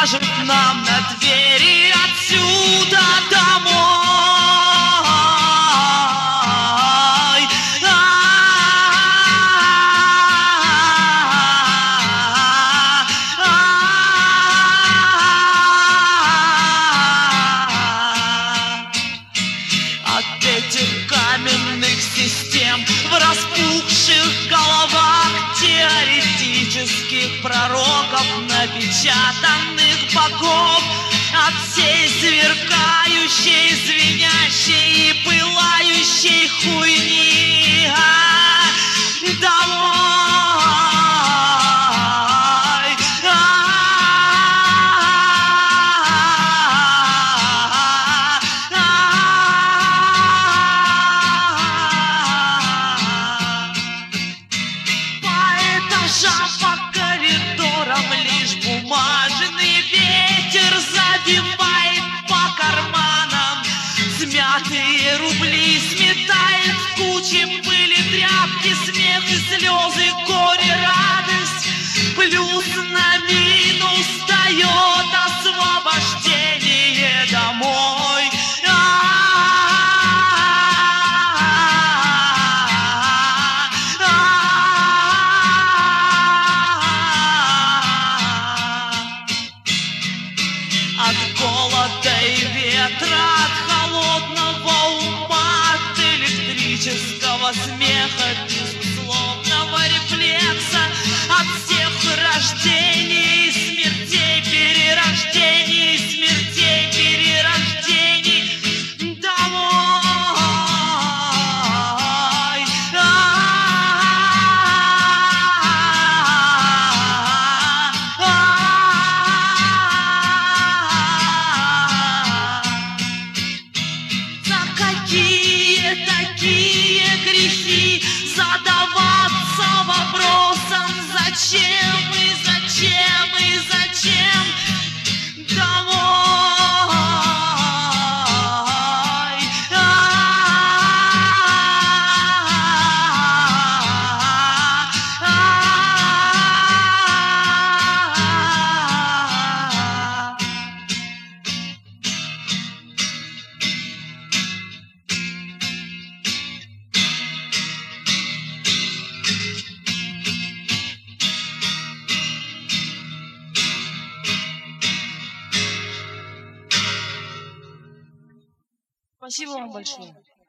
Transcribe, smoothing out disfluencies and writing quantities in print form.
скажет нам на двери отсюда домой. От этих каменных систем в распухших головах теоретических пророков, напечатанных богов, от всей сверкающей, звенящей и пылающей хуйни домой. По коридорам лишь бумажный ветер забивает по карманам. Смятые рубли сметает в кучи пыли, тряпки, смех и слезы, горе, радость. Плюс на минус дает освобождение домой. От голода и ветра, от холодного ума, от электрического смеха, безусловного рефлекса, от всех рождений и смертей, перерождений и смертей, перерождений домой. Какие такие грехи задаваться вопросом, зачем и зачем и зачем домой? Спасибо вам большое.